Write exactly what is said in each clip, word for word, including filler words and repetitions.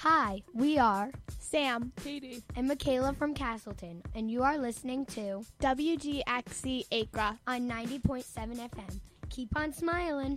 Hi, we are Sam, Katie, and Michaela from Castleton, and you are listening to W G X C Acra on ninety point seven F M. Keep on smiling.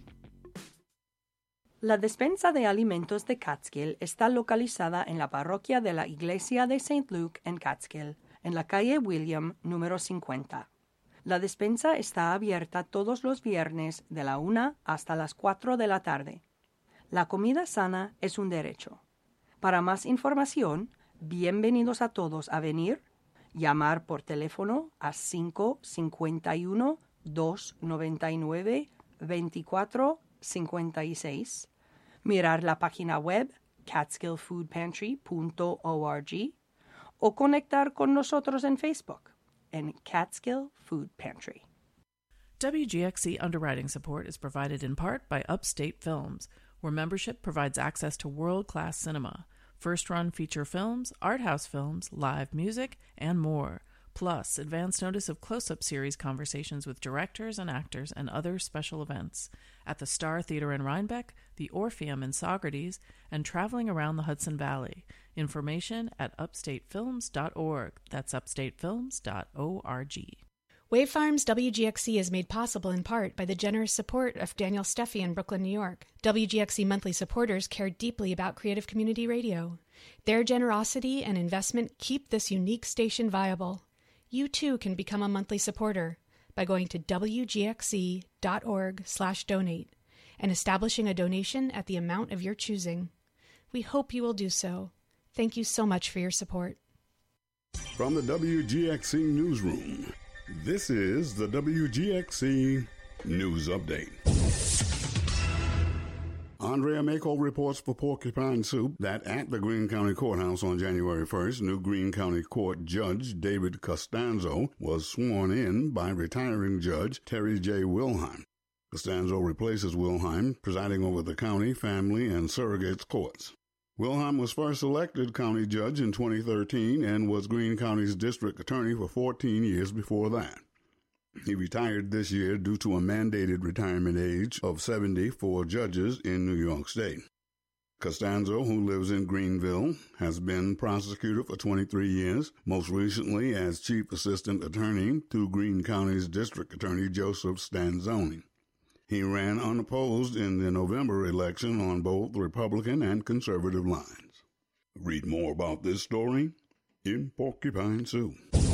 La despensa de alimentos de Catskill está localizada en la parroquia de la Iglesia de Saint Luke en Catskill, en la calle William, número cincuenta. La despensa está abierta todos los viernes de la una hasta las cuatro de la tarde. La comida sana es un derecho. Para más información, bienvenidos a todos a venir, llamar por teléfono a cinco cinco uno, dos nueve nueve, dos cuatro cinco seis, mirar la página web catskill food pantry punto org o conectar con nosotros en Facebook en Catskill Food Pantry. W G X C underwriting support is provided in part by Upstate Films, where membership provides access to world-class cinema, first-run feature films, art house films, live music, and more, plus advance notice of close-up series conversations with directors and actors and other special events at the Star Theater in Rhinebeck, the Orpheum in Saugerties, and traveling around the Hudson Valley. Information at upstate films dot org. That's upstate films dot org. Wave Farms W G X C is made possible in part by the generous support of Daniel Steffi in Brooklyn, New York. W G X C monthly supporters care deeply about creative community radio. Their generosity and investment keep this unique station viable. You too can become a monthly supporter by going to W G X C dot org slash donate and establishing a donation at the amount of your choosing. We hope you will do so. Thank you so much for your support. From the W G X C Newsroom, this is the W G X C News Update. Andrea Mako reports for Porcupine Soup that at the Greene County Courthouse on January first, new Greene County Court Judge David Costanzo was sworn in by retiring Judge Terry J. Wilhelm. Costanzo replaces Wilhelm, presiding over the county, family, and surrogates courts. Wilhelm was first elected county judge in twenty thirteen and was Greene County's district attorney for fourteen years before that. He retired this year due to a mandated retirement age of seventy for judges in New York State. Costanzo, who lives in Greenville, has been prosecutor for twenty-three years, most recently as chief assistant attorney to Greene County's district attorney Joseph Stanzoni. He ran unopposed in the November election on both Republican and conservative lines. Read more about this story in Porcupine Soup.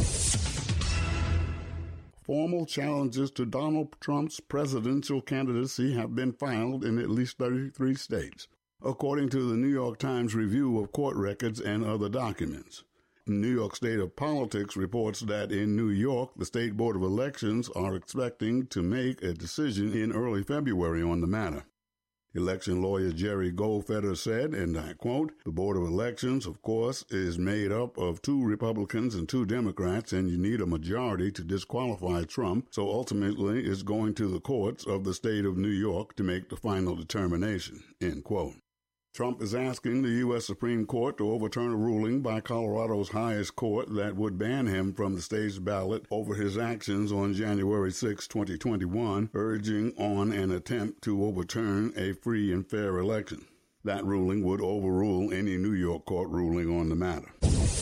Formal challenges to Donald Trump's presidential candidacy have been filed in at least thirty-three states, according to the New York Times review of court records and other documents. New York State of Politics reports that in New York, the State Board of Elections are expecting to make a decision in early February on the matter. Election lawyer Jerry Goldfeder said, and I quote, "The Board of Elections, of course, is made up of two Republicans and two Democrats, and you need a majority to disqualify Trump, so ultimately it's going to the courts of the state of New York to make the final determination," end quote. Trump is asking the U S Supreme Court to overturn a ruling by Colorado's highest court that would ban him from the state's ballot over his actions on January sixth, twenty twenty-one, urging on an attempt to overturn a free and fair election. That ruling would overrule any New York court ruling on the matter.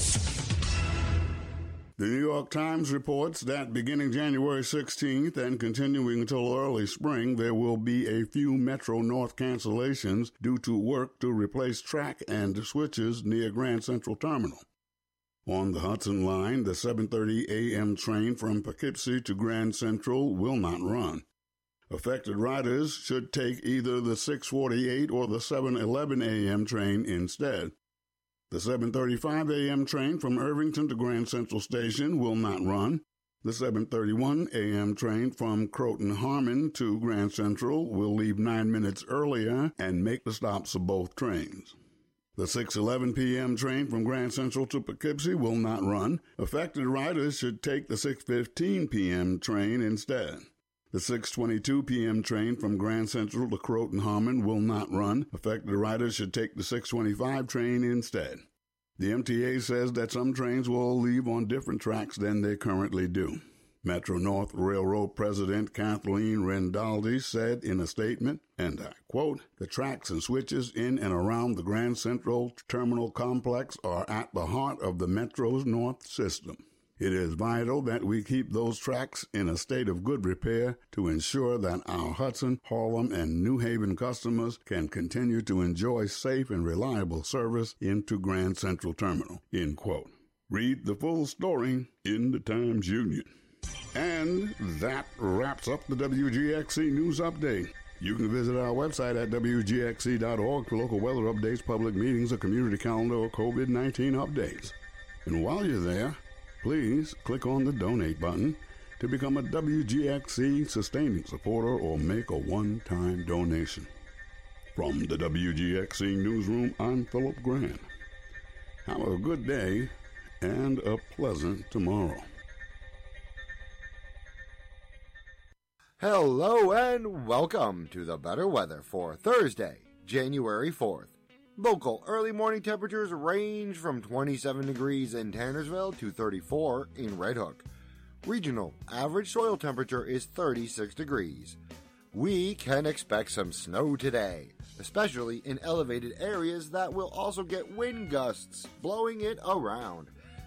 The New York Times reports that beginning January sixteenth and continuing until early spring, there will be a few Metro-North cancellations due to work to replace track and switches near Grand Central Terminal. On the Hudson Line, the seven thirty a.m. train from Poughkeepsie to Grand Central will not run. Affected riders should take either the six forty-eight or the seven eleven a.m. train instead. The seven thirty-five a.m. train from Irvington to Grand Central Station will not run. The seven thirty-one a.m. train from Croton Harmon to Grand Central will leave nine minutes earlier and make the stops of both trains. The six eleven p.m. train from Grand Central to Poughkeepsie will not run. Affected riders should take the six fifteen p.m. train instead. The six twenty-two p.m. train from Grand Central to Croton Harmon will not run. Affected riders should take the six twenty-five train instead. The M T A says that some trains will leave on different tracks than they currently do. Metro-North Railroad President Kathleen Rinaldi said in a statement, and I quote, "The tracks and switches in and around the Grand Central Terminal Complex are at the heart of the Metro's North system. It is vital that we keep those tracks in a state of good repair to ensure that our Hudson, Harlem, and New Haven customers can continue to enjoy safe and reliable service into Grand Central Terminal," end quote. Read the full story in the Times-Union. And that wraps up the W G X C News Update. You can visit our website at W G X C dot org for local weather updates, public meetings, a community calendar, or COVID nineteen updates. And while you're there, please click on the donate button to become a W G X C sustaining supporter or make a one-time donation. From the W G X C Newsroom, I'm Philip Grant. Have a good day and a pleasant tomorrow. Hello and welcome to the better weather for Thursday, January fourth. Local early morning temperatures range from twenty-seven degrees in Tannersville to thirty-four in Red Hook. Regional average soil temperature is thirty-six degrees. We can expect some snow today, especially in elevated areas that will also get wind gusts blowing it around.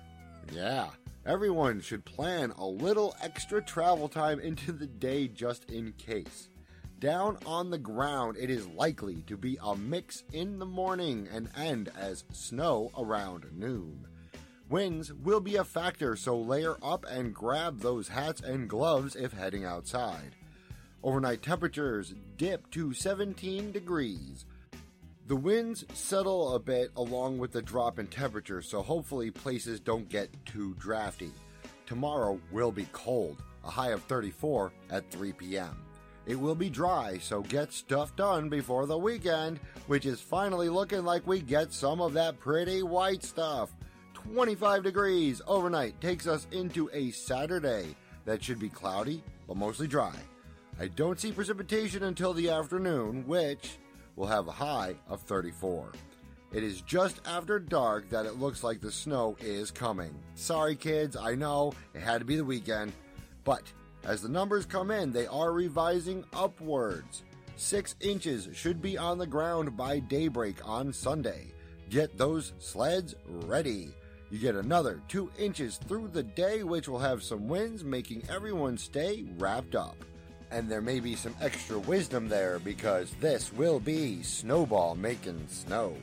Yeah. Everyone should plan a little extra travel time into the day just in case. Down on the ground, it is likely to be a mix in the morning and end as snow around noon. Winds will be a factor, so layer up and grab those hats and gloves if heading outside. Overnight temperatures dip to seventeen degrees. The winds settle a bit along with the drop in temperature, so hopefully places don't get too drafty. Tomorrow will be cold, a high of thirty-four at three p.m. It will be dry, so get stuff done before the weekend, which is finally looking like we get some of that pretty white stuff. twenty-five degrees overnight takes us into a Saturday that should be cloudy, but mostly dry. I don't see precipitation until the afternoon, which will have a high of thirty-four. It is just after dark that it looks like the snow is coming. Sorry kids, I know, it had to be the weekend. But as the numbers come in, they are revising upwards. Six inches should be on the ground by daybreak on Sunday. Get those sleds ready. You get another two inches through the day, which will have some winds, making everyone stay wrapped up. And there may be some extra wisdom there because this will be snowball making snow.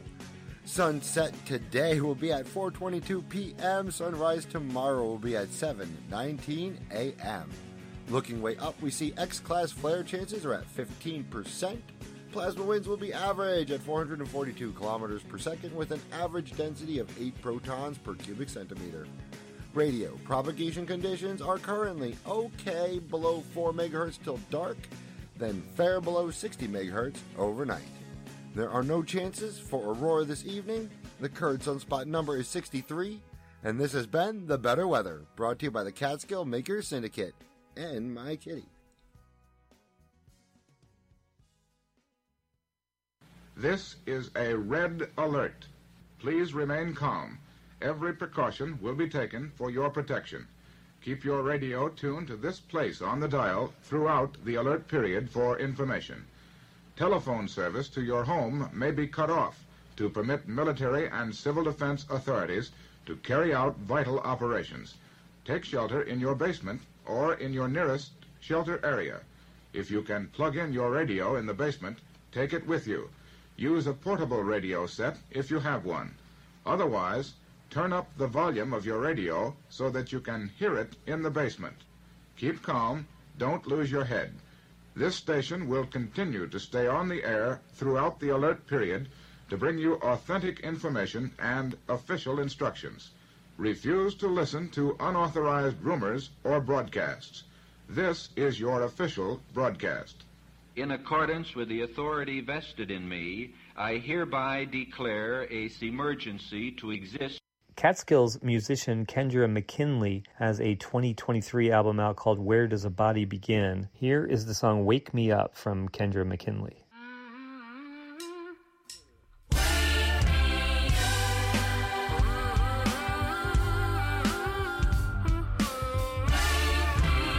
Sunset today will be at four twenty-two p.m. Sunrise tomorrow will be at seven nineteen a.m. Looking way up, we see X-class flare chances are at fifteen percent. Plasma winds will be average at four hundred forty-two kilometers per second with an average density of eight protons per cubic centimeter. Radio propagation conditions are currently okay below four megahertz till dark, then fair below sixty megahertz overnight. There are no chances for aurora this evening. The current sunspot number is sixty-three, and this has been The Better Weather, brought to you by the Catskill Makers Syndicate and my kitty. This is a red alert. Please remain calm. Every precaution will be taken for your protection. Keep your radio tuned to this place on the dial throughout the alert period for information. Telephone service to your home may be cut off to permit military and civil defense authorities to carry out vital operations. Take shelter in your basement or in your nearest shelter area. If you can plug in your radio in the basement, take it with you. Use a portable radio set if you have one. Otherwise, turn up the volume of your radio so that you can hear it in the basement. Keep calm. Don't lose your head. This station will continue to stay on the air throughout the alert period to bring you authentic information and official instructions. Refuse to listen to unauthorized rumors or broadcasts. This is your official broadcast. In accordance with the authority vested in me, I hereby declare a emergency to exist. Catskills musician Kendra McKinley has a twenty twenty-three album out called Where Does a Body Begin? Here is the song Wake Me Up from Kendra McKinley. Wake me up.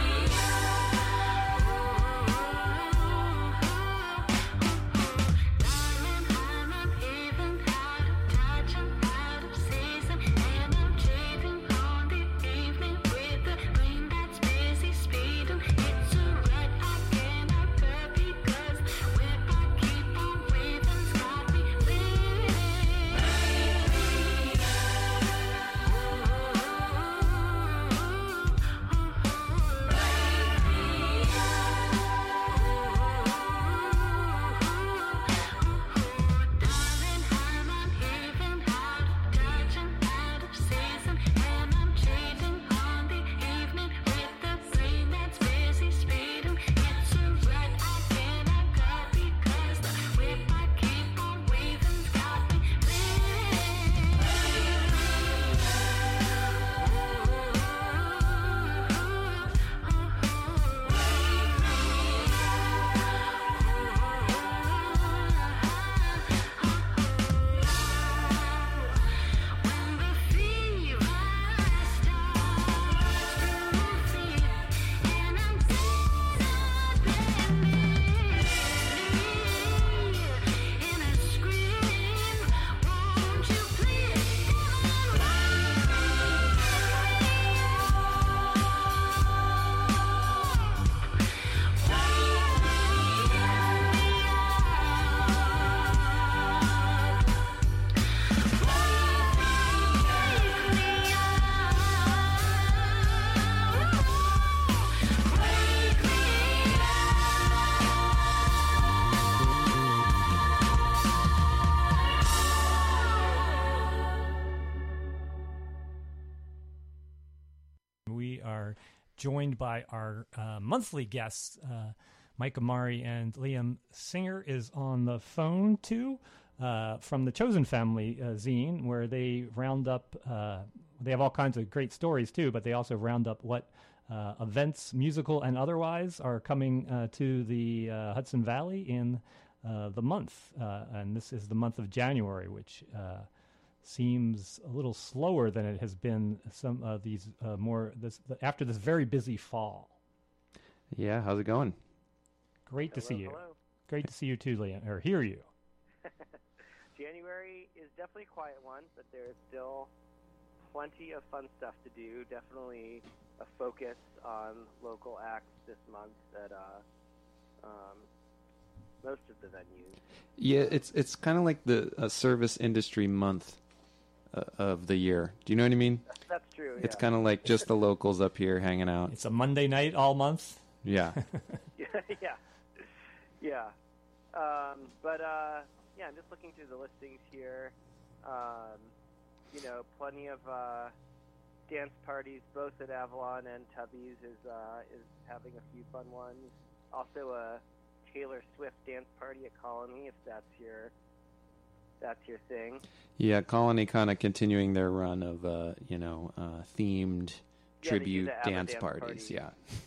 we are joined by our uh, monthly guests. Uh, Mike Amari and Liam Singer is on the phone, too, uh, from the Chosen Family uh, zine, where they round up, uh, they have all kinds of great stories, too, but they also round up what uh, events, musical and otherwise, are coming uh, to the uh, Hudson Valley in uh, the month. Uh, and this is the month of January, which uh, seems a little slower than it has been some of these uh, more, this, after this very busy fall. Yeah, how's it going? Great hello, to see you. Hello. Great to see you too, Liam, or hear you. January is definitely a quiet one, but there's still plenty of fun stuff to do. Definitely a focus on local acts this month at uh, um, most of the venues. Yeah, it's it's kind of like the uh, service industry month uh, of the year. Do you know what I mean? That's true. It's yeah. kind of like just the locals up here hanging out. It's a Monday night all month. Yeah. yeah, yeah, yeah. Um, but uh, yeah, I'm just looking through the listings here. Um, you know, plenty of uh, dance parties, both at Avalon and Tubby's is uh, is having a few fun ones. Also, a Taylor Swift dance party at Colony, if that's your that's your thing. Yeah, Colony kind of continuing their run of uh, you know uh, themed Yeah, tribute they do the dance, dance parties. parties. Yeah.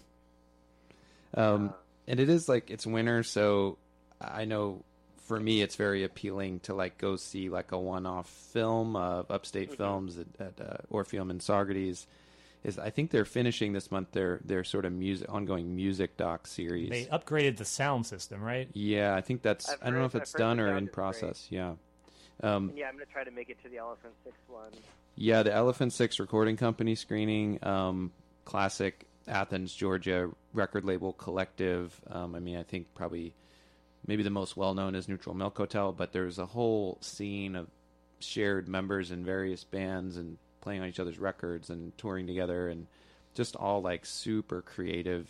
Um, Uh, and it is like it's winter, so I know for me it's very appealing to like go see like a one-off film of Upstate Mhm. Films at, at uh, Orpheum and Saugerties. Is I think they're finishing this month their their sort of music ongoing music doc series. They upgraded the sound system, right? Yeah, I think that's I've I don't know heard- if it's I've heard done the or sound in is great. process. Yeah. Um, and yeah, I'm gonna try to make it to the Elephant Six one. Yeah, the Elephant Six Recording Company screening, um, classic Athens, Georgia record label collective. Um, I mean, I think probably maybe the most well-known is Neutral Milk Hotel, but there's a whole scene of shared members in various bands and playing on each other's records and touring together and just all like super creative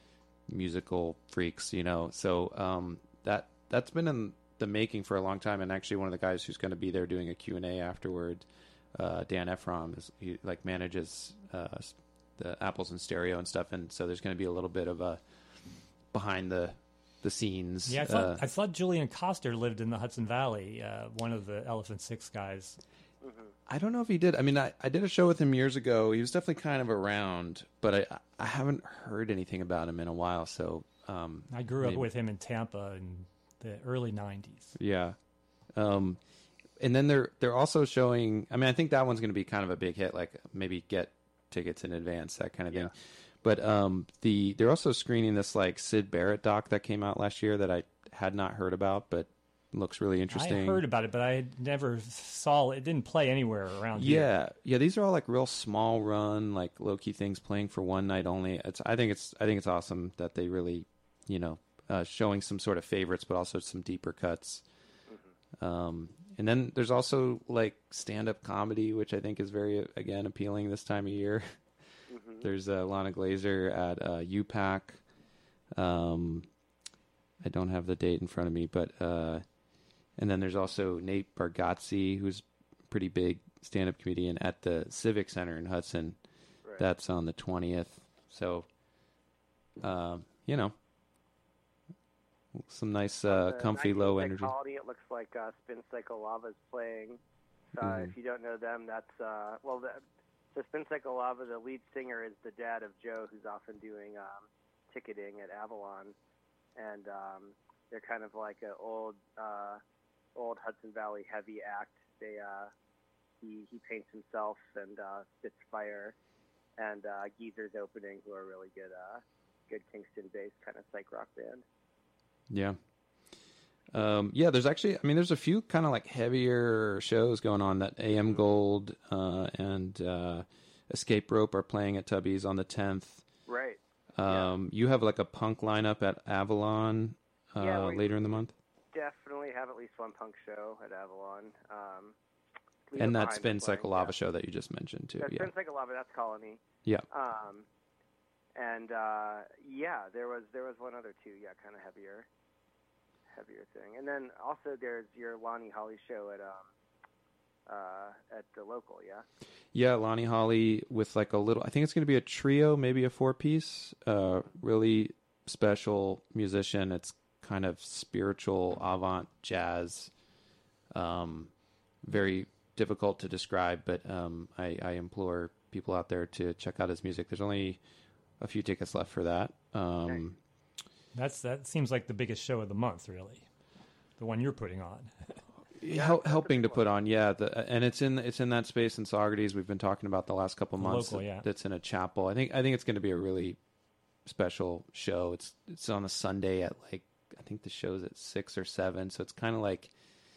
musical freaks, you know. So um, that, that's been in the making for a long time, and actually one of the guys who's going to be there doing a Q and A afterward, uh, Dan Ephraim, is he like manages uh, the Apples and Stereo and stuff, and so there's going to be a little bit of a behind the the scenes. Yeah, I thought uh, I thought Julian Coster lived in the Hudson Valley. Uh, one of the Elephant Six guys. I don't know if he did. I mean, I, I did a show with him years ago. He was definitely kind of around, but I I haven't heard anything about him in a while. So um, I grew up maybe- with him in Tampa in the early nineties. Yeah. Um, and then they're they're also showing. I mean, I think that one's going to be kind of a big hit. Like maybe get tickets in advance, that kind of thing. But um, the they're also screening this like Sid Barrett doc that came out last year that I had not heard about, but looks really interesting. I heard about it, but I never saw it. It didn't play anywhere around here. Yeah, yeah. These are all like real small run, like low key things playing for one night only. It's I think it's I think it's awesome that they really, you know, uh, showing some sort of favorites, but also some deeper cuts. Um, and then there's also like stand up comedy, which I think is very again appealing this time of year. Mm-hmm. There's uh, Lana Glazer at uh, U PAC. Um, I don't have the date in front of me, but uh, and then there's also Nate Bargatze, who's a pretty big stand-up comedian at the Civic Center in Hudson. Right. That's on the twentieth. So, um, you know, some nice, uh, The comfy, nineteen low energy. Psychology, it looks like uh, Spin Cycle Lava's playing. Uh, Mhm. If you don't know them, that's uh, well, the, so Spin Cycle Lava, the lead singer, is the dad of Joe, who's often doing um, ticketing at Avalon, and um, they're kind of like an old, uh, old Hudson Valley heavy act. They uh, he he paints himself and uh, spits fire, and uh, Geezer's opening, who are really good, uh, good Kingston-based kind of psych rock band. Yeah. Um, yeah, there's actually, I mean, there's a few kind of like heavier shows going on. That A M Gold uh, and uh, Escape Rope are playing at Tubby's on the tenth. Right. Um, You have like a punk lineup at Avalon uh, Yeah, we- later in the month. Definitely have at least one punk show at Avalon. Um, Leave And It that Behind Spin is playing, Cycle Lava show that you just mentioned too. That's Yeah. Spin Cycle Lava, that's Colony. Yeah. Um, and uh, yeah, there was there was one other too. Yeah, kind of heavier, heavier thing. And then also there's your Lonnie Holly show at um, uh, at the local. Yeah. Yeah, Lonnie Holly with like a little. I think it's going to be a trio, maybe a four piece. Uh, really special musician. It's kind of spiritual avant jazz. Um, very difficult to describe, but um, I, I implore people out there to check out his music. There's only a few tickets left for that. Um, That's that seems like the biggest show of the month, really. The one you're putting on. Hel- helping to put on, yeah, the, and it's in it's in that space in Saugerties we've been talking about the last couple The months. local, yeah. That's in a chapel. I think I think it's going to be a really special show. It's it's on a Sunday at like I think the show's at six or seven, so it's kind of like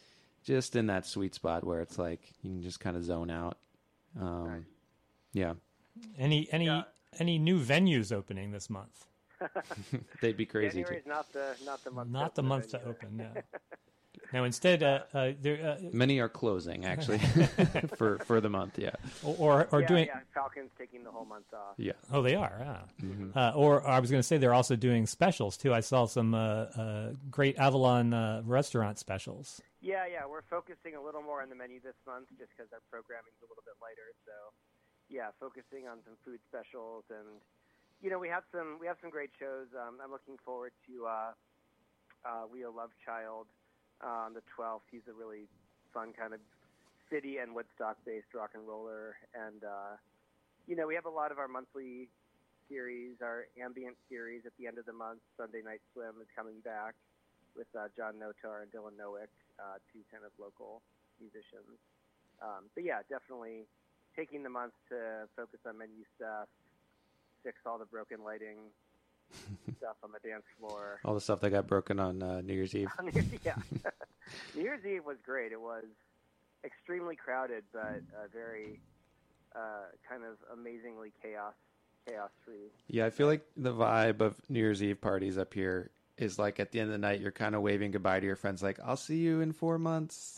just in that sweet spot where it's like you can just kind of zone out. Um, Nice. Yeah, Any any Yeah. any new venues opening this month? they'd be crazy too. January's not the not the month. to Not the open month to venue. open. No. Now instead, uh, uh, there, uh, Many are closing actually for for the month. Yeah, or or, or yeah, doing. yeah, Falcons taking the whole month off. yeah. Oh, they are. Ah. Mhm. Uh, or I was going to say they're also doing specials too. I saw some uh, uh, great Avalon uh, restaurant specials. Yeah, yeah, we're focusing a little more on the menu this month just because our programming's a little bit lighter. So, yeah, focusing on some food specials, and you know, we have some we have some great shows. Um, I'm looking forward to uh, uh, Leo Lovechild uh, on the twelfth. He's a really fun kind of city and Woodstock-based rock and roller, and uh, you know, we have a lot of our monthly series, our ambient series at the end of the month. Sunday Night Swim is coming back with uh, John Notar and Dylan Nowick, uh, two kind of local musicians. Um, but yeah, definitely taking the month to focus on menu stuff, fix all the broken lighting stuff on the dance floor. All the stuff that got broken on uh, New Year's Eve. yeah. New Year's Eve was great. It was extremely crowded, but uh, very uh, kind of amazingly chaos, chaos-free. Yeah, I feel like the vibe of New Year's Eve parties up here is like at the end of the night, you're kind of waving goodbye to your friends, like, I'll see you in four months.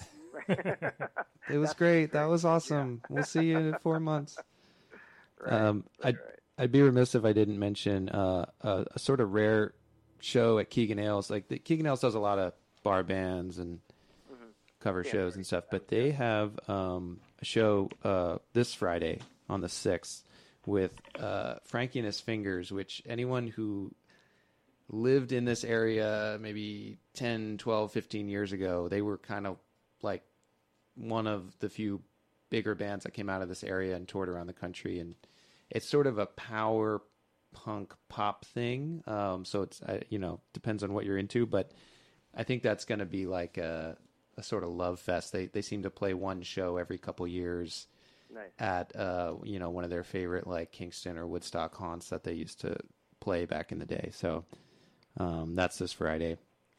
It was great. That was awesome. Yeah. We'll see you in four months. Right. Um, I'd, right. I'd be remiss if I didn't mention uh, a, a sort of rare show at Keegan Ailes. Like the, Keegan Ailes does a lot of bar bands and mm-hmm. cover yeah, shows and stuff, but they have um, a show uh, this Friday on the sixth with uh, Frankie and His Fingers, which anyone who lived in this area maybe ten, twelve, fifteen years ago, they were kind of like one of the few bigger bands that came out of this area and toured around the country. And it's sort of a power punk pop thing. Um, so it's, uh, you know, depends on what you're into, but I think that's going to be like a, a sort of love fest. They, they seem to play one show every couple years. Nice. At, uh, you know, one of their favorite like Kingston or Woodstock haunts that they used to play back in the day. So, Um, that's this Friday.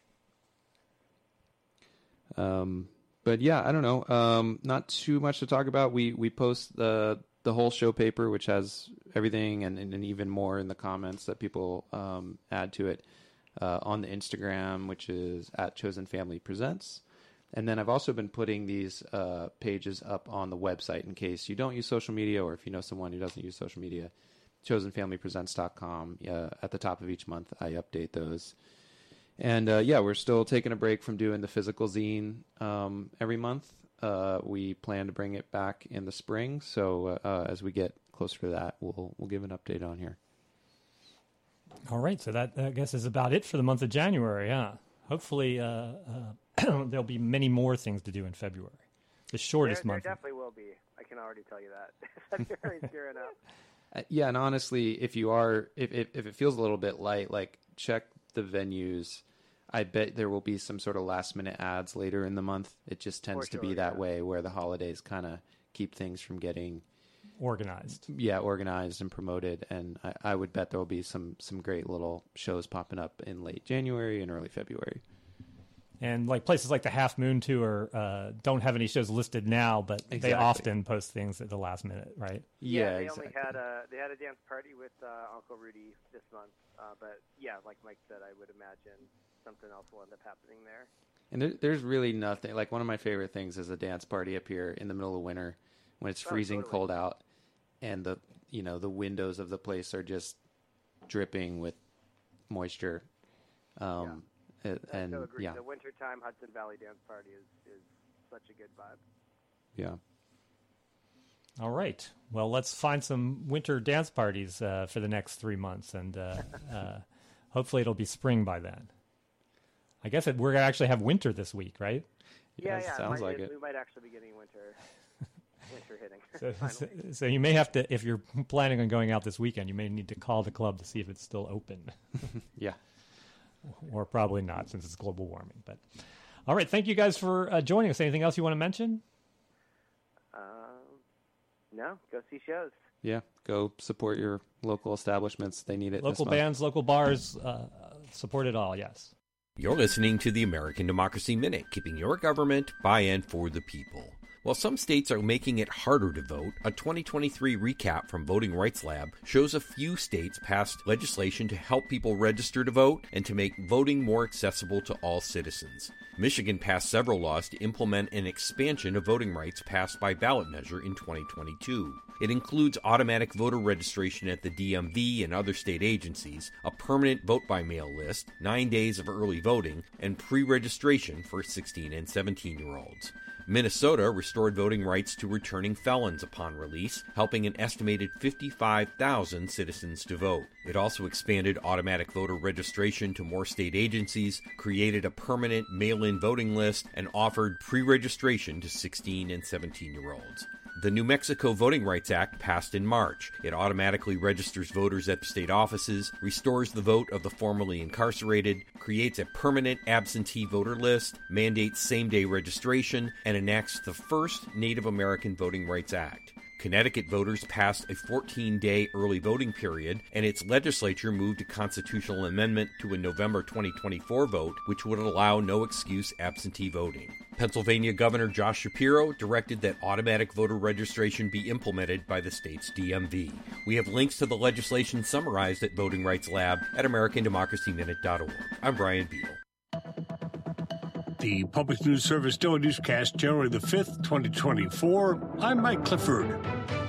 Um, but yeah, I don't know. Um, not too much to talk about. We we post the the whole show paper, which has everything and, and, and even more in the comments that people um, add to it uh, on the Instagram, which is at Chosen Family Presents. And then I've also been putting these uh, pages up on the website in case you don't use social media, or if you know someone who doesn't use social media. chosen family presents dot com. Uh, at the top of each month, I update those. And uh, yeah, we're still taking a break from doing the physical zine um, every month. Uh, we plan to bring it back in the spring. So uh, as we get closer to that, we'll we'll give an update on here. All right, so that I guess is about it for the month of January. Huh? Hopefully, uh, uh, there'll be many more things to do in February. The shortest there, month. There definitely will be. I can already tell you that. February's gearing up. Uh, yeah, and honestly, if you are, if, if if it feels a little bit light, like check the venues. I bet there will be some sort of last minute ads later in the month. It just tends sure, to be that yeah. way, where the holidays kind of keep things from getting organized. Yeah, organized and promoted. And I, I would bet there will be some some great little shows popping up in late January and early February. And like places like the Half Moon Tour uh, don't have any shows listed now, but exactly. they often post things at the last minute, right? Yeah, yeah they exactly. only had a they had a dance party with uh, Uncle Rudy this month, uh, but yeah, like Mike said, I would imagine something else will end up happening there. And there, there's really nothing like one of my favorite things is a dance party up here in the middle of winter when it's freezing oh, totally. cold out, and the you know the windows of the place are just dripping with moisture. Um, yeah. And I so agree. yeah, The wintertime Hudson Valley Dance Party is, is such a good vibe. Yeah. All right. Well, let's find some winter dance parties uh, for the next three months, and uh, uh, hopefully it'll be spring by then. I guess it, we're going to actually have winter this week, right? Yeah, yeah. Sounds might, like it, it. We might actually be getting winter, winter hitting. So, so, so you may have to, if you're planning on going out this weekend, you may need to call the club to see if it's still open. Yeah. Or probably not, since it's global warming. But all right, thank you guys for uh, joining us. Anything else you want to mention? Um, no, go see shows. Yeah, go support your local establishments. They need it. Local this bands, local bars, uh, support it all, yes. You're listening to the American Democracy Minute, keeping your government by and for the people. While some states are making it harder to vote, a twenty twenty-three recap from Voting Rights Lab shows a few states passed legislation to help people register to vote and to make voting more accessible to all citizens. Michigan passed several laws to implement an expansion of voting rights passed by ballot measure in twenty twenty-two. It includes automatic voter registration at the D M V and other state agencies, a permanent vote-by-mail list, nine days of early voting, and pre-registration for sixteen and seventeen-year-olds. Minnesota restored voting rights to returning felons upon release, helping an estimated fifty-five thousand citizens to vote. It also expanded automatic voter registration to more state agencies, created a permanent mail-in voting list, and offered pre-registration to sixteen and seventeen-year-olds. The New Mexico Voting Rights Act passed in March. It automatically registers voters at state offices, restores the vote of the formerly incarcerated, creates a permanent absentee voter list, mandates same-day registration, and enacts the first Native American Voting Rights Act. Connecticut voters passed a fourteen-day early voting period, and its legislature moved a constitutional amendment to a November twenty twenty-four vote, which would allow no-excuse absentee voting. Pennsylvania Governor Josh Shapiro directed that automatic voter registration be implemented by the state's D M V. We have links to the legislation summarized at Voting Rights Lab at American Democracy Minute dot org. I'm Brian Beal. The Public News Service Daily Newscast, January the fifth, twenty twenty-four. I'm Mike Clifford.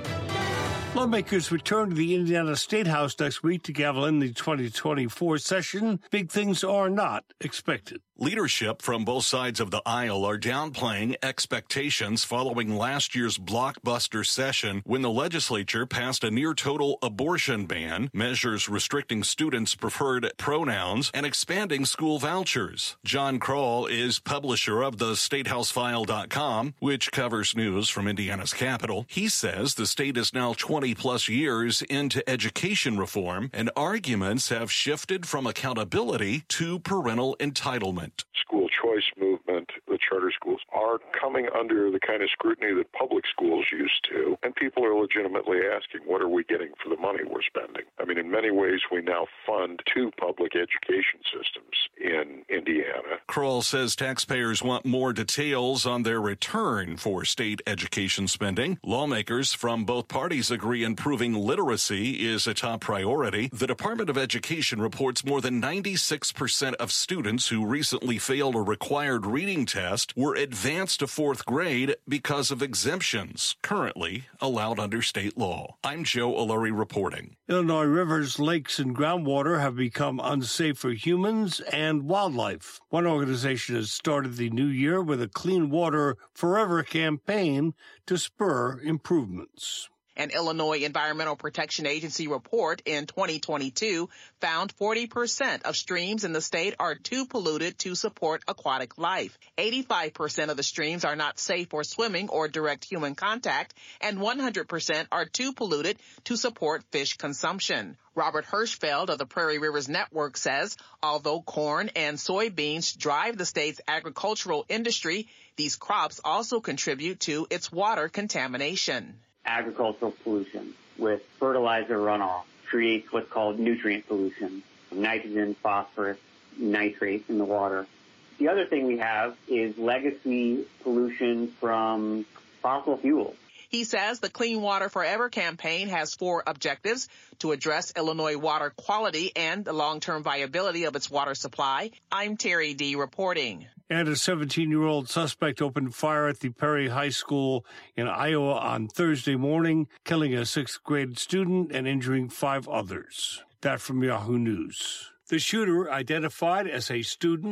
Lawmakers return to the Indiana State House next week to gavel in the twenty twenty-four session. Big things are not expected. Leadership from both sides of the aisle are downplaying expectations following last year's blockbuster session when the legislature passed a near-total abortion ban, measures restricting students' preferred pronouns, and expanding school vouchers. John Kroll is publisher of the State House File dot com, which covers news from Indiana's capital. He says the state is now twenty-plus years into education reform, and arguments have shifted from accountability to parental entitlement. School choice movement, the charter schools, are coming under the kind of scrutiny that public schools used to, and people are legitimately asking, what are we getting for the money we're spending? I mean, in many ways, we now fund two public education systems in Indiana. Kroll says taxpayers want more details on their return for state education spending. Lawmakers from both parties agree improving literacy is a top priority. The Department of Education reports more than ninety-six percent of students who recently failed a required reading test were advanced to fourth grade because of exemptions currently allowed under state law. I'm Joe O'Leary reporting. Illinois rivers, lakes, and groundwater have become unsafe for humans and wildlife. One organization has started the new year with a Clean Water Forever campaign to spur improvements. An Illinois Environmental Protection Agency report in twenty twenty-two found forty percent of streams in the state are too polluted to support aquatic life. eighty-five percent of the streams are not safe for swimming or direct human contact, and one hundred percent are too polluted to support fish consumption. Robert Hirschfeld of the Prairie Rivers Network says, although corn and soybeans drive the state's agricultural industry, these crops also contribute to its water contamination. Agricultural pollution with fertilizer runoff creates what's called nutrient pollution, nitrogen, phosphorus, nitrates in the water. The other thing we have is legacy pollution from fossil fuels. He says the Clean Water Forever campaign has four objectives: to address Illinois water quality and the long-term viability of its water supply. I'm Terry D. reporting. And a seventeen-year-old suspect opened fire at the Perry High School in Iowa on Thursday morning, killing a sixth-grade student and injuring five others. That from Yahoo News. The shooter, identified as a student,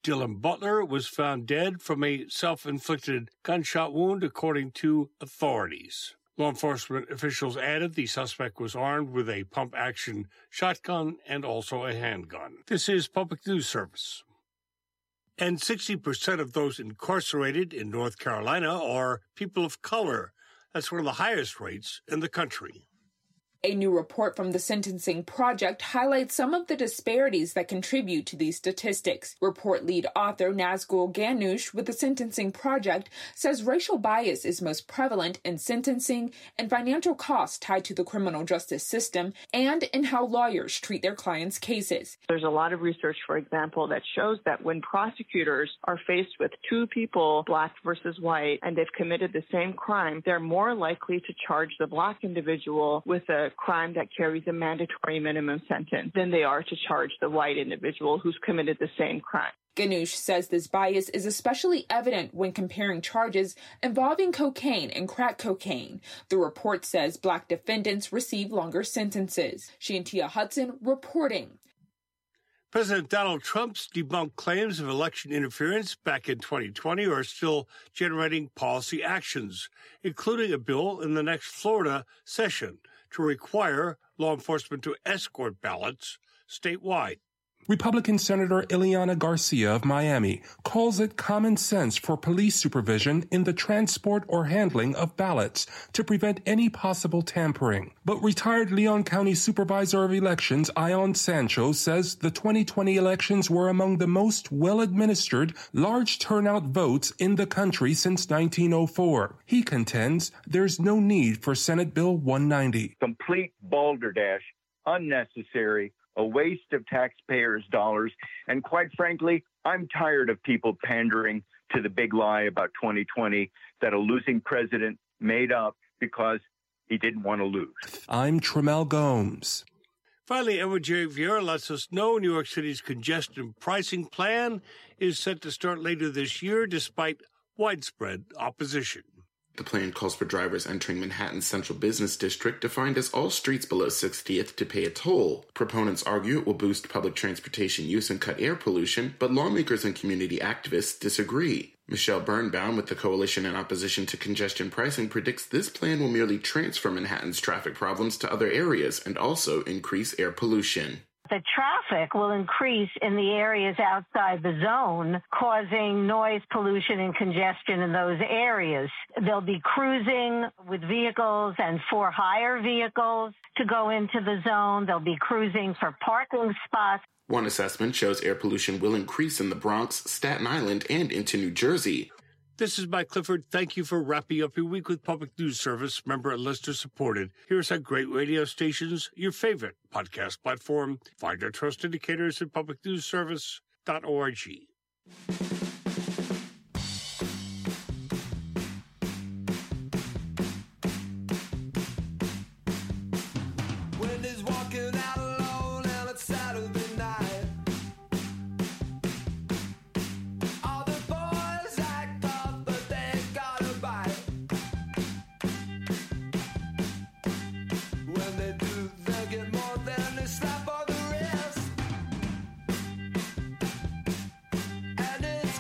Dylan Butler was found dead from a self-inflicted gunshot wound, according to authorities. Law enforcement officials added the suspect was armed with a pump-action shotgun and also a handgun. This is Public News Service. And sixty percent of those incarcerated in North Carolina are people of color. That's one of the highest rates in the country. A new report from the Sentencing Project highlights some of the disparities that contribute to these statistics. Report lead author Nazgul Ganush with the Sentencing Project says racial bias is most prevalent in sentencing and financial costs tied to the criminal justice system and in how lawyers treat their clients' cases. There's a lot of research, for example, that shows that when prosecutors are faced with two people, black versus white, and they've committed the same crime, they're more likely to charge the black individual with a crime that carries a mandatory minimum sentence than they are to charge the white individual who's committed the same crime. Ganush says this bias is especially evident when comparing charges involving cocaine and crack cocaine. The report says black defendants receive longer sentences. Shantia Hudson reporting. President Donald Trump's debunked claims of election interference back in twenty twenty are still generating policy actions, including a bill in the next Florida session to require law enforcement to escort ballots statewide. Republican Senator Ileana Garcia of Miami calls it common sense for police supervision in the transport or handling of ballots to prevent any possible tampering. But retired Leon County Supervisor of Elections Ion Sancho says the twenty twenty elections were among the most well-administered, large turnout votes in the country since nineteen oh four. He contends there's no need for Senate Bill one ninety. Complete balderdash, unnecessary, a waste of taxpayers' dollars, and quite frankly, I'm tired of people pandering to the big lie about twenty twenty that a losing president made up because he didn't want to lose. I'm Tremel Gomes. Finally, Edward J. Vieira lets us know New York City's congestion pricing plan is set to start later this year despite widespread opposition. The plan calls for drivers entering Manhattan's central business district, defined as all streets below sixtieth, to pay a toll. Proponents argue it will boost public transportation use and cut air pollution, but lawmakers and community activists disagree. Michelle Birnbaum with the Coalition in Opposition to Congestion Pricing predicts this plan will merely transfer Manhattan's traffic problems to other areas and also increase air pollution. The traffic will increase in the areas outside the zone, causing noise pollution and congestion in those areas. They'll be cruising with vehicles and for hire vehicles to go into the zone. They'll be cruising for parking spots. One assessment shows air pollution will increase in the Bronx, Staten Island, and into New Jersey. This is Mike Clifford. Thank you for wrapping up your week with Public News Service, member and listener supported. Here's our great radio stations, your favorite podcast platform. Find our trust indicators at public news service dot org. And it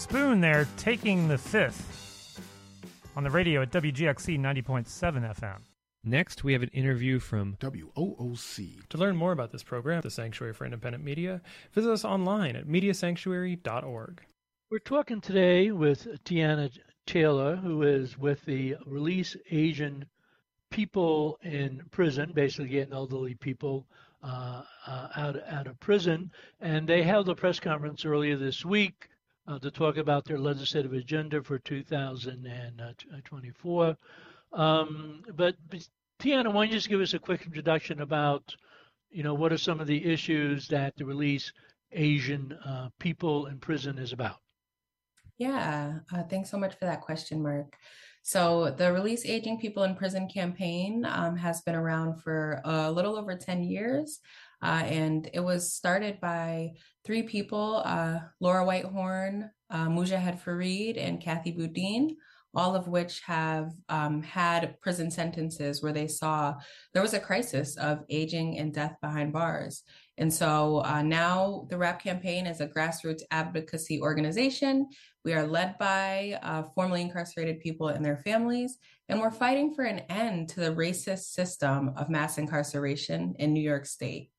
Spoon there, Taking the Fifth, on the radio at W G X C ninety point seven F M. Next, we have an interview from W O O C. To learn more about this program, the Sanctuary for Independent Media, visit us online at media sanctuary dot org. We're talking today with Tiana Taylor, who is with the Release Asian People in Prison, basically getting elderly people uh, uh, out, out of prison. And they held a press conference earlier this week uh, to talk about their legislative agenda for two thousand twenty-four. Um, but, but Tiana, why don't you just give us a quick introduction about, you know, what are some of the issues that the Release Asian uh, People in Prison is about? Yeah, uh, thanks so much for that question, Mark. So the Release Aging People in Prison campaign um, has been around for a little over ten years, uh, and it was started by three people, uh, Laura Whitehorn, uh, Mujahid Fareed, and Kathy Boudin, all of which have um, had prison sentences where they saw there was a crisis of aging and death behind bars. And so uh, now the R A P campaign is a grassroots advocacy organization. We are led by uh, formerly incarcerated people and their families, and we're fighting for an end to the racist system of mass incarceration in New York State.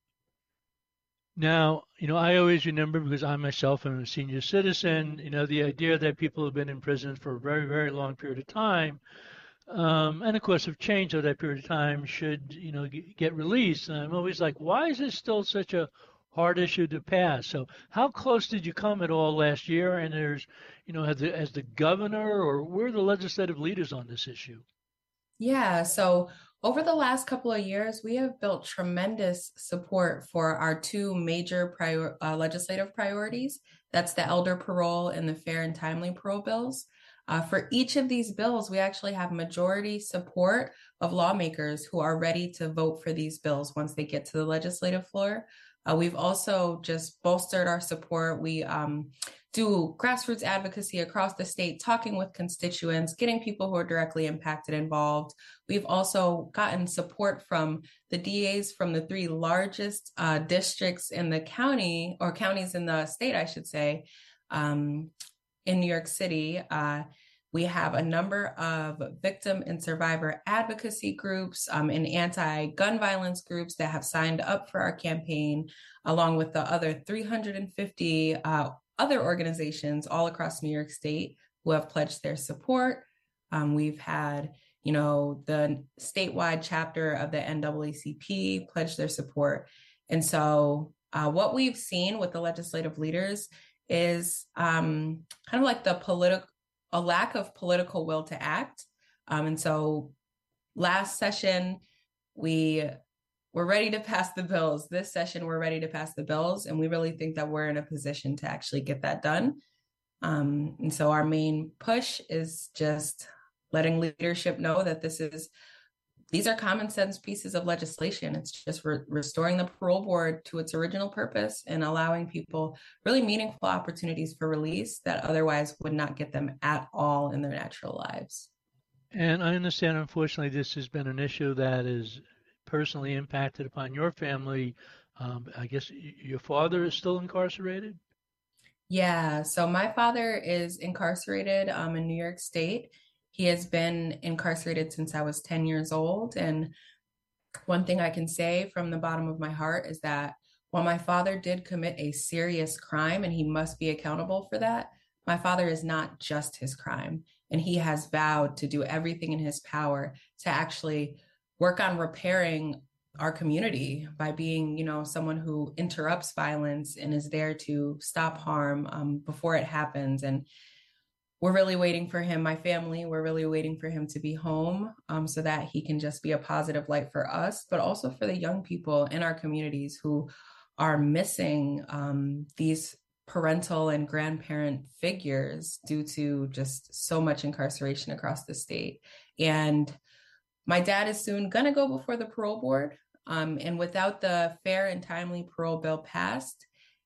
Now, you know, I always remember, because I myself am a senior citizen, you know, the idea that people have been in prison for a very, very long period of time, um, and of course have changed over that period of time, should, you know, g- get released. And I'm always like, why is this still such a hard issue to pass? So how close did you come at all last year? And there's, you know, as the, as the governor, or where are the legislative leaders on this issue? Yeah, so over the last couple of years, we have built tremendous support for our two major prior, uh, legislative priorities. That's the elder parole and the fair and timely parole bills. Uh, for each of these bills, we actually have majority support of lawmakers who are ready to vote for these bills once they get to the legislative floor. Uh, we've also just bolstered our support. We um, do grassroots advocacy across the state, talking with constituents, getting people who are directly impacted involved. We've also gotten support from the D As from the three largest uh, districts in the county, or counties in the state, I should say, um, in New York City. Uh, we have a number of victim and survivor advocacy groups um, and anti-gun violence groups that have signed up for our campaign, along with the other three hundred fifty uh, other organizations all across New York State who have pledged their support. Um, we've had, you know, the statewide chapter of the N double A C P pledge their support. And so uh, what we've seen with the legislative leaders is um, kind of like the political, a lack of political will to act. Um, and so last session, we were ready to pass the bills. This session, we're ready to pass the bills. And we really think that we're in a position to actually get that done. Um, and so our main push is just letting leadership know that this is, these are common sense pieces of legislation. It's just re- restoring the parole board to its original purpose and allowing people really meaningful opportunities for release that otherwise would not get them at all in their natural lives. And I understand, unfortunately, this has been an issue that is personally impacted upon your family. Um, I guess your father is still incarcerated? Yeah, so my father is incarcerated um, in New York State. He has been incarcerated since I was ten years old. And one thing I can say from the bottom of my heart is that while my father did commit a serious crime and he must be accountable for that, my father is not just his crime. And he has vowed to do everything in his power to actually work on repairing our community by being, you know, someone who interrupts violence and is there to stop harm um, before it happens. And we're really waiting for him, my family, we're really waiting for him to be home um, so that he can just be a positive light for us, but also for the young people in our communities who are missing um, these parental and grandparent figures due to just so much incarceration across the state. And my dad is soon going to go before the parole board. Um, and without the fair and timely parole bill passed,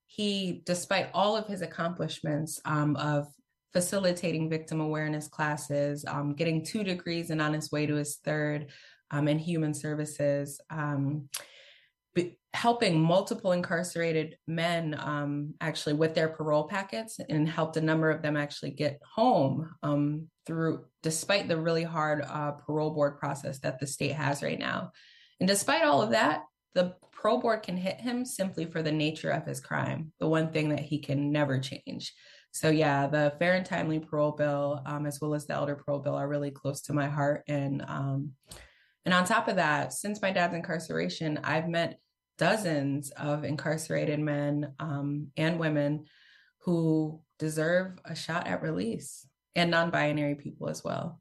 he, despite all of his accomplishments um, of facilitating victim awareness classes, um, getting two degrees and on his way to his third um, in human services, um, be helping multiple incarcerated men um, actually with their parole packets, and helped a number of them actually get home um, through, despite the really hard uh, parole board process that the state has right now. And despite all of that, the parole board can hit him simply for the nature of his crime, the one thing that he can never change. So yeah, the fair and timely parole bill, um, as well as the elder parole bill, are really close to my heart. And um, and on top of that, since my dad's incarceration, I've met dozens of incarcerated men um, and women who deserve a shot at release, and non-binary people as well.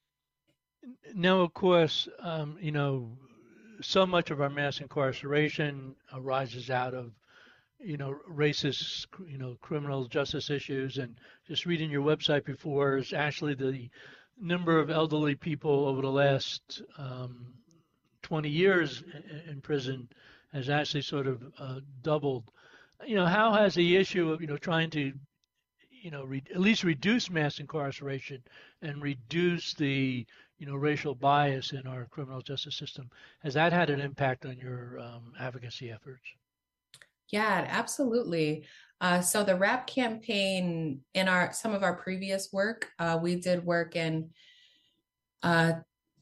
Now, of course, um, you know, so much of our mass incarceration arises out of, you know, racist, you know, criminal justice issues. And just reading your website before is actually the number of elderly people over the last um, twenty years in, in prison has actually sort of uh, doubled. You know, how has the issue of, you know, trying to, you know, re- at least reduce mass incarceration and reduce the, you know, racial bias in our criminal justice system, has that had an impact on your um, advocacy efforts? Yeah, absolutely. Uh, so the RAP campaign, in our some of our previous work, uh, we did work in uh,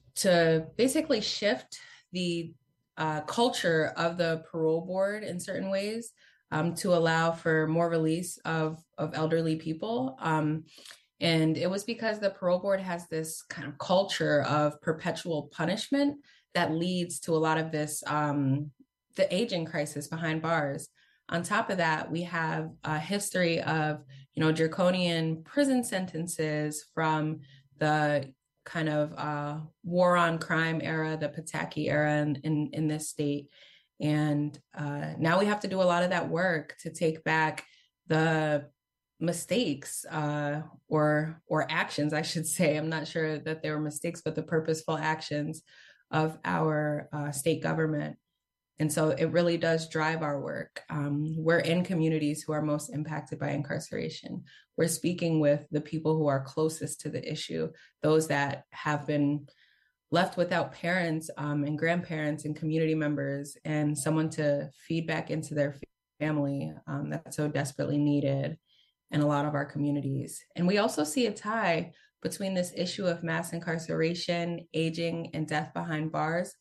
to basically shift the uh, culture of the parole board in certain ways um, to allow for more release of of elderly people. Um, and it was because the parole board has this kind of culture of perpetual punishment that leads to a lot of this um, the aging crisis behind bars. On top of that, we have a history of, you know, draconian prison sentences from the kind of uh, war on crime era, the Pataki era in, in, in this state. And uh, now we have to do a lot of that work to take back the mistakes uh, or or actions, I should say. I'm not sure that they were mistakes, but the purposeful actions of our uh, state government. And so it really does drive our work. Um, we're in communities who are most impacted by incarceration. We're speaking with the people who are closest to the issue, those that have been left without parents um, and grandparents and community members, and someone to feed back into their family um, that's so desperately needed in a lot of our communities. And we also see a tie between this issue of mass incarceration, aging, and death behind bars.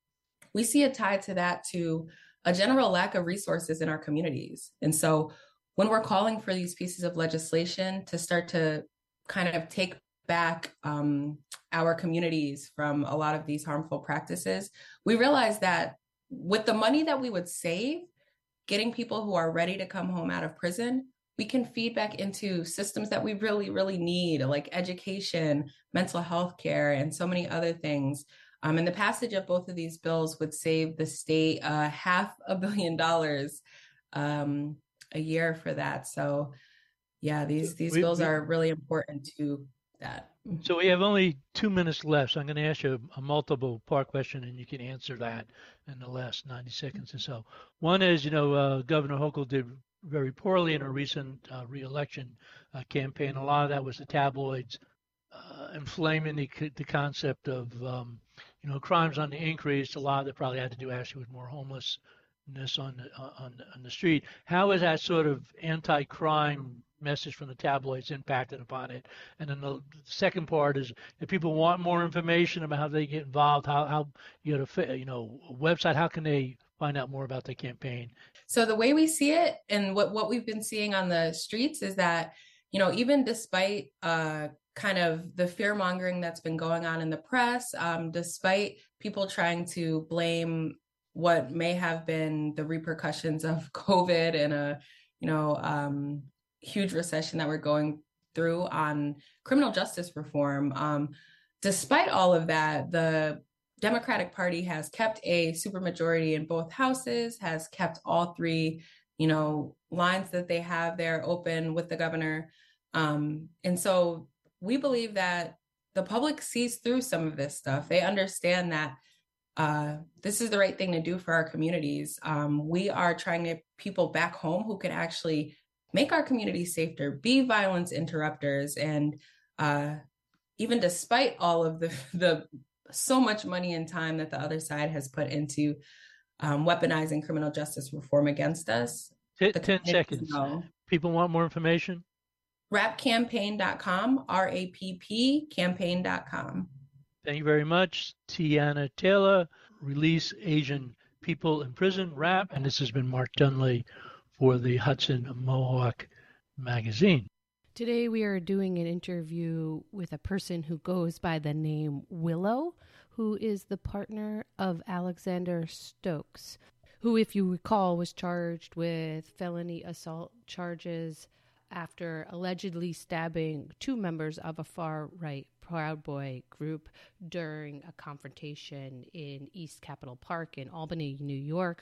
We see a tie to that to a general lack of resources in our communities. And so when we're calling for these pieces of legislation to start to kind of take back um, our communities from a lot of these harmful practices, we realize that with the money that we would save, getting people who are ready to come home out of prison, we can feed back into systems that we really, really need, like education, mental health care, and so many other things. Um, and the passage of both of these bills would save the state uh, half a billion dollars um, a year for that. So, yeah, these these we, bills we, are really important to that. So we have only two minutes left. So I'm going to ask you a multiple part question, and you can answer that in the last ninety seconds or so. One is, you know, uh, Governor Hochul did very poorly in a recent uh, re-election uh, campaign. A lot of that was the tabloids uh, inflaming the, the concept of um, you know, crimes on the increase. A lot of it probably had to do actually with more homelessness on the, on, on the street. How is that sort of anti-crime message from the tabloids impacted upon it? And then the second part is, if people want more information about how they get involved, how, how you know, you know, a website, how can they find out more about the campaign? So the way we see it, and what, what we've been seeing on the streets, is that, you know, even despite uh, kind of the fear mongering that's been going on in the press, um, despite people trying to blame what may have been the repercussions of COVID and a, you know, um, huge recession that we're going through on criminal justice reform, um, despite all of that, the Democratic Party has kept a supermajority in both houses, has kept all three, you know, lines that they have there open with the governor. Um, and so we believe that the public sees through some of this stuff. They understand that uh, this is the right thing to do for our communities. Um, we are trying to get people back home who can actually make our communities safer, be violence interrupters. And uh, even despite all of the, the so much money and time that the other side has put into um, weaponizing criminal justice reform against us. T- The ten committees seconds. know. People want more information? rap campaign dot com, R A P P campaign dot com. Thank you very much. Tiana Taylor, Release Asian People in Prison, RAP, and this has been Mark Dunley for the Hudson Mohawk Magazine. Today we are doing an interview with a person who goes by the name Willow, who is the partner of Alexander Stokes, who, if you recall, was charged with felony assault charges after allegedly stabbing two members of a far-right Proud Boy group during a confrontation in East Capitol Park in Albany, New York,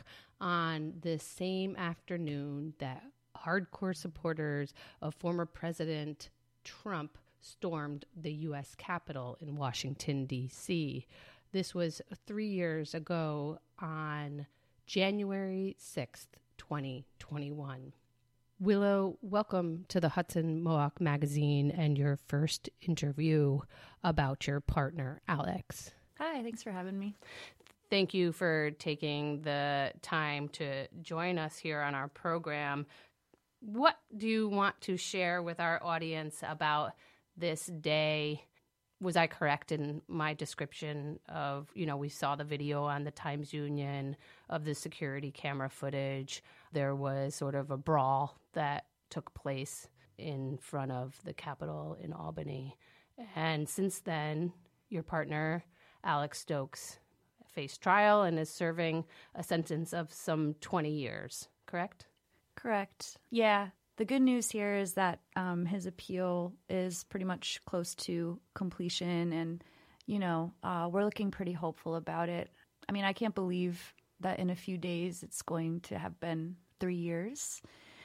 on the same afternoon that hardcore supporters of former President Trump stormed the U S Capitol in Washington, D C. This was three years ago on January sixth, twenty twenty-one. Willow, welcome to the Hudson Mohawk Magazine and your first interview about your partner, Alex. Hi, thanks for having me. Thank you for taking the time to join us here on our program. What do you want to share with our audience about this day? Was I correct in my description of, you know, we saw the video on the Times-Union of the security camera footage. There was sort of a brawl that took place in front of the Capitol in Albany. And since then, your partner, Alex Stokes, faced trial and is serving a sentence of some twenty years, correct? Correct. Yeah. The good news here is that um, his appeal is pretty much close to completion, and, you know, uh, we're looking pretty hopeful about it. I mean, I can't believe that in a few days it's going to have been three years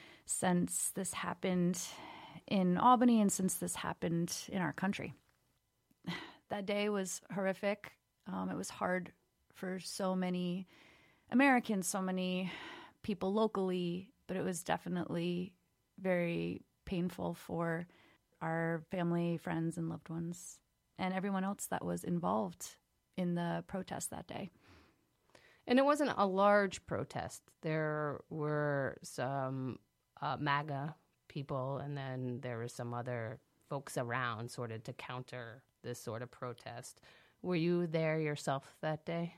since this happened in Albany and since this happened in our country. That day was horrific. Um, it was hard for so many Americans, so many people locally, but it was definitely very painful for our family, friends, and loved ones, and everyone else that was involved in the protest that day. And it wasn't a large protest. There were some uh, MAGA people, and then there were some other folks around sort of to counter this sort of protest. Were you there yourself that day?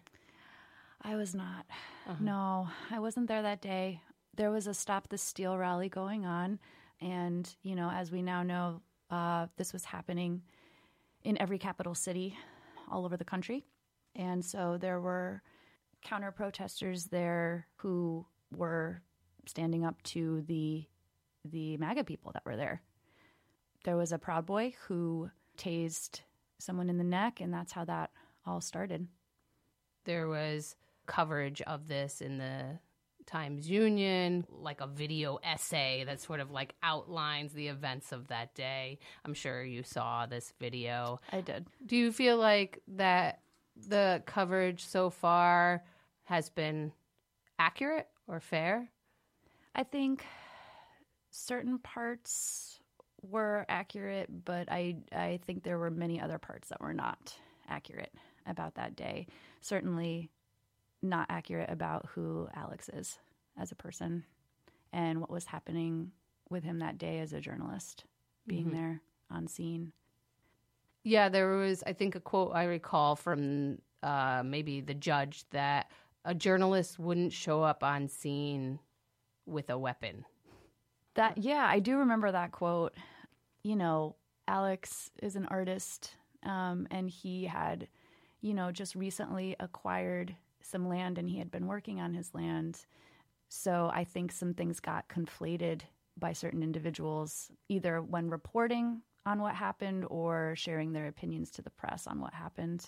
I was not. Uh-huh. No, I wasn't there that day. There was a Stop the Steal rally going on. And, you know, as we now know, uh, this was happening in every capital city all over the country. And so there were counter protesters there who were standing up to the the MAGA people that were there. There was a Proud Boy who tased someone in the neck, and that's how that all started. There was coverage of this in the Times-Union, like a video essay that sort of like outlines the events of that day. I'm sure you saw this video. I did. Do you feel like that the coverage so far has been accurate or fair? I think certain parts were accurate, but I I think there were many other parts that were not accurate about that day. Certainly not accurate about who Alex is as a person and what was happening with him that day as a journalist, being Mm-hmm. there on scene. Yeah, there was, I think, a quote I recall from uh, maybe the judge that a journalist wouldn't show up on scene with a weapon. That yeah, I do remember that quote. You know, Alex is an artist, um, and he had, you know, just recently acquired some land, and he had been working on his land. So I think some things got conflated by certain individuals, either when reporting on what happened or sharing their opinions to the press on what happened.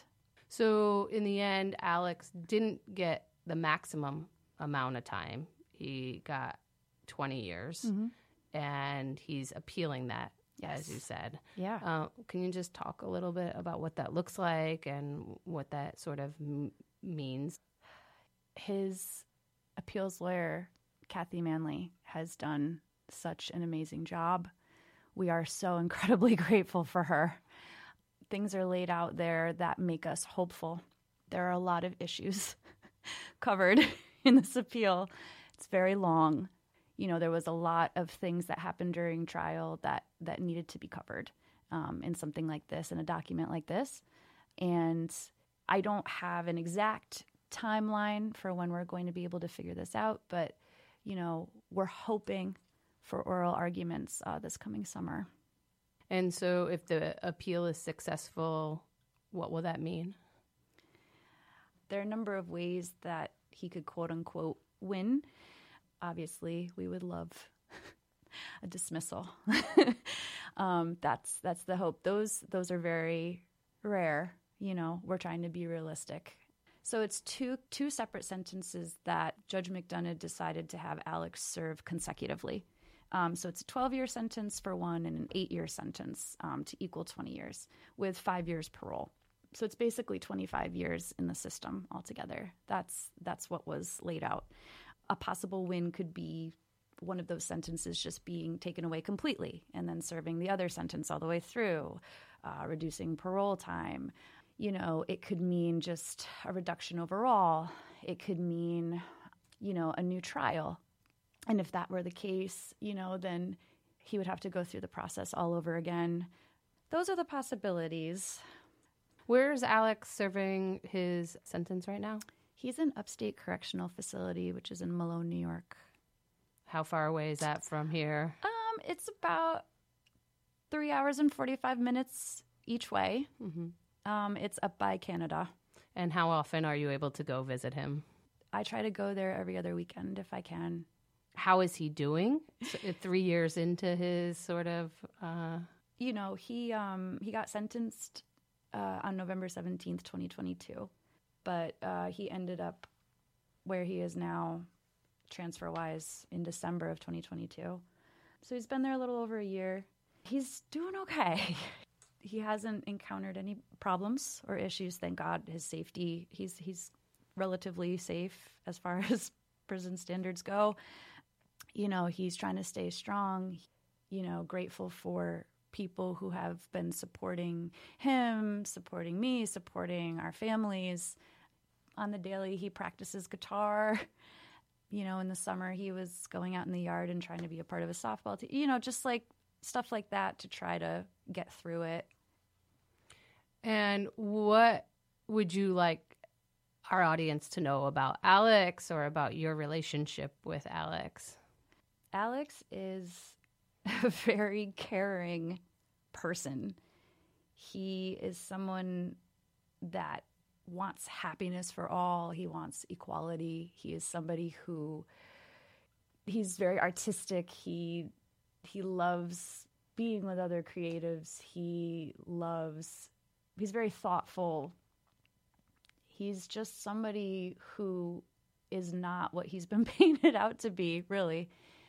So in the end, Alex didn't get the maximum amount of time. He got twenty years, Mm-hmm. and he's appealing that, Yes. as you said. Yeah. Uh, can you just talk a little bit about what that looks like and what that sort of m- means? His appeals lawyer, Kathy Manley, has done such an amazing job. We are so incredibly grateful for her. Things are laid out there that make us hopeful. There are a lot of issues covered in this appeal. It's very long. You know, there was a lot of things that happened during trial that, that needed to be covered um, in something like this, in a document like this. And I don't have an exact timeline for when we're going to be able to figure this out, but, you know, we're hoping for oral arguments uh, this coming summer. And so if the appeal is successful, what will that mean? There are a number of ways that he could, quote unquote, win. Obviously, we would love a dismissal. um, that's that's the hope. Those those are very rare. You know, we're trying to be realistic. So it's two two separate sentences that Judge McDonough decided to have Alex serve consecutively. Um, so it's a twelve-year sentence for one and an eight-year sentence um, to equal twenty years with five years parole. So it's basically twenty-five years in the system altogether. That's that's what was laid out. A possible win could be one of those sentences just being taken away completely and then serving the other sentence all the way through, uh, reducing parole time. You know, it could mean just a reduction overall. It could mean, you know, a new trial. And if that were the case, you know, then he would have to go through the process all over again. Those are the possibilities. Where is Alex serving his sentence right now? He's in Upstate Correctional Facility, which is in Malone, New York. How far away is that from here? Um, it's about three hours and forty-five minutes each way. Mm-hmm. Um, it's up by Canada. And how often are you able to go visit him? I try to go there every other weekend if I can. How is he doing? So, three years into his sort of... Uh... You know, he um, he got sentenced uh, on November seventeenth, twenty twenty-two. But uh, he ended up where he is now, transfer-wise, in December of twenty twenty-two. So he's been there a little over a year. He's doing okay. He hasn't encountered any problems or issues, thank God. His safety, he's he's relatively safe as far as prison standards go. You know, he's trying to stay strong, you know, grateful for people who have been supporting him, supporting me, supporting our families. On the daily, he practices guitar. You know, in the summer, he was going out in the yard and trying to be a part of a softball team. You know, just like stuff like that to try to get through it. And what would you like our audience to know about Alex or about your relationship with Alex? Alex is a very caring person. He is someone that wants happiness for all. He wants equality. He is somebody who, he's very artistic. He he loves being with other creatives. He loves, he's very thoughtful. He's just somebody who is not what he's been painted out to be, really.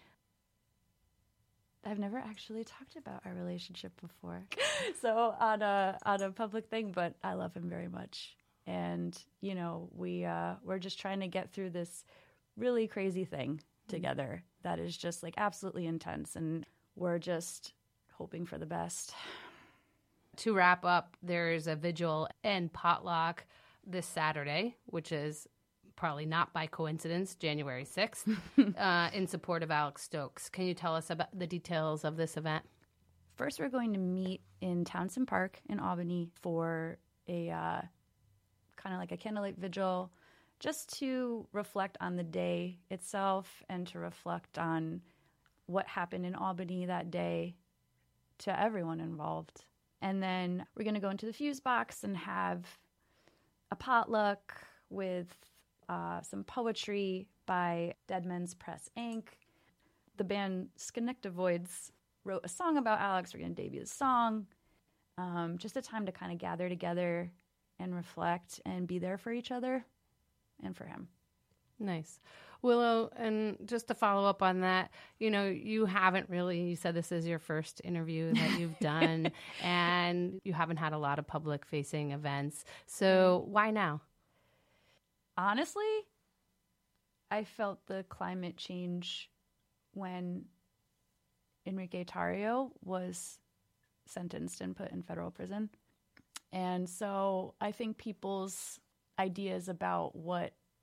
I've never actually talked about our relationship before, so on a on a public thing. But I love him very much, and you know we uh, we're just trying to get through this really crazy thing together that is just like absolutely intense, and we're just hoping for the best. To wrap up, there's a vigil and potluck this Saturday, which is probably not by coincidence, January sixth, uh, in support of Alex Stokes. Can you tell us about the details of this event? First, we're going to meet in Townsend Park in Albany for a uh, kind of like a candlelight vigil, just to reflect on the day itself and to reflect on what happened in Albany that day to everyone involved. And then we're going to go into the fuse box and have a potluck with Uh, some poetry by Dead Men's Press, Incorporated. The band Schenectavoids wrote a song about Alex. We're going to debut the song. Um, just a time to kind of gather together and reflect and be there for each other and for him. Nice. Willow, and just to follow up on that, you know, you haven't really, you said this is your first interview that you've done, and you haven't had a lot of public-facing events. So why now? Honestly, I felt the climate change when Enrique Tarrio was sentenced and put in federal prison. And so I think people's ideas about what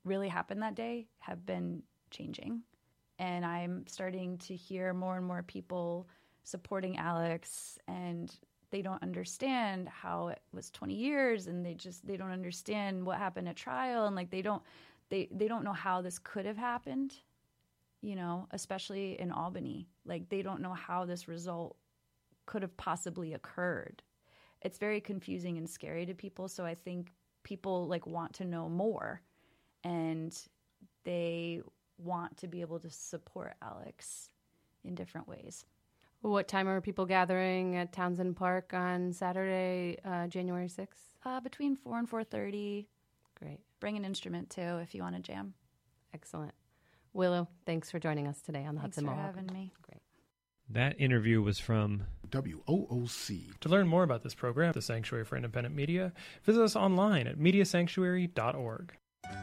really happened that day have been changing. And I'm starting to hear more and more people supporting Alex, and they don't understand how it was twenty years, and they just, they don't understand what happened at trial. And like, they don't, they, they don't know how this could have happened, you know, especially in Albany. Like, they don't know how this result could have possibly occurred. It's very confusing and scary to people. So I think people like want to know more, and they want to be able to support Alex in different ways. What time are people gathering at Townsend Park on Saturday, uh, January sixth? Uh, between four and four thirty. Great. Bring an instrument too if you want to jam. Excellent. Willow, thanks for joining us today on the Thanks Hudson for Mohawk. having me. Great. That interview was from W O O C. To learn more about this program, the Sanctuary for Independent Media, visit us online at media sanctuary dot org.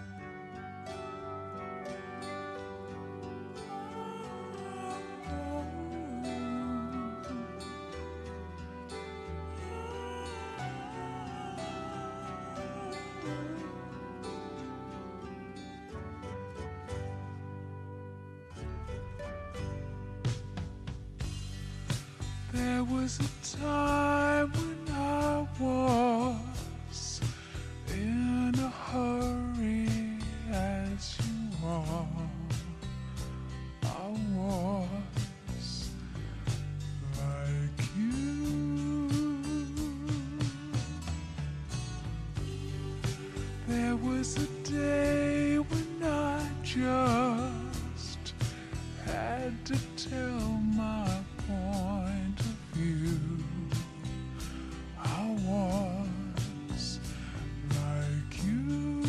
There was a time when I was in a hurry, as you are. I was like you. There was a day when I just had to tell my point of view. I was like you.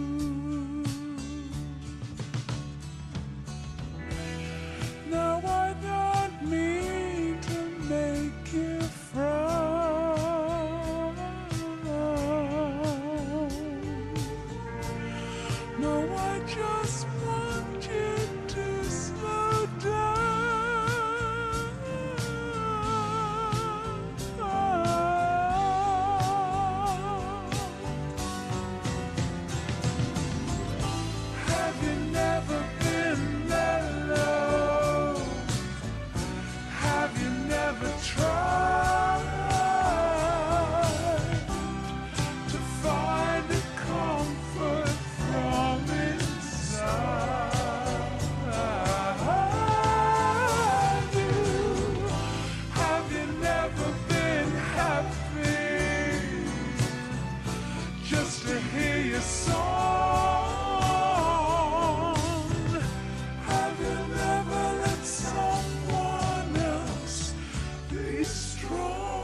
Now I don't mean to make you frown. No, I just want you to slow down. Have you never been that low? Have you never tried to find a comfort from inside you? Have you never been happy just to hear your song? Have you never let someone else be strong?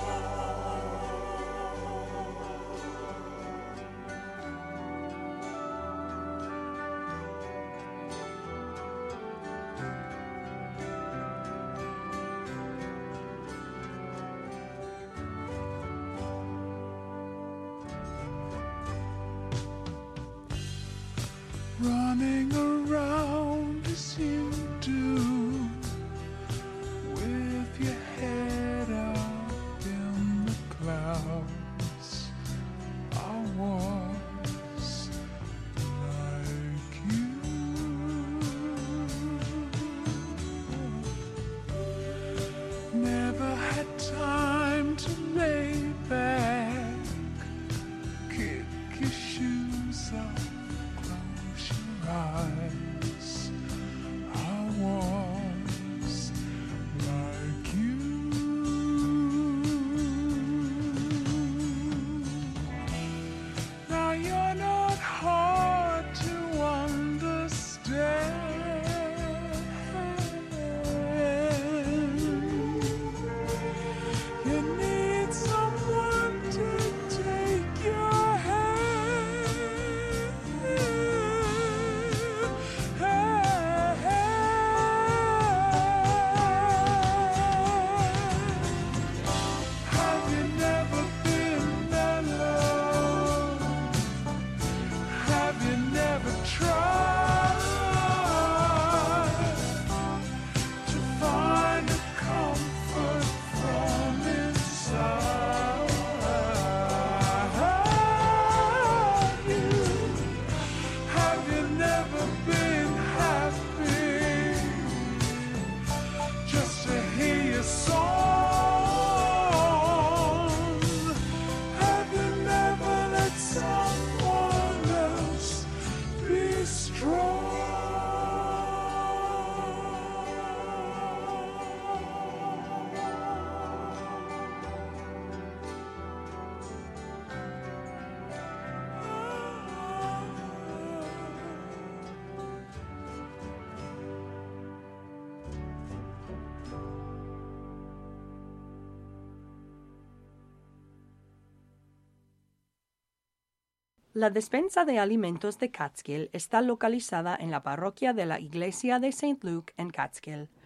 Running around as you do, with your head up in the clouds. I was like you. Never had time to lay back, kick your shoes off, close your eyes. Have you never been happy just to hear your song? Have you never let someone else be strong? La despensa de alimentos de Catskill está localizada en la parroquia de la Iglesia de Saint Luke en Catskill.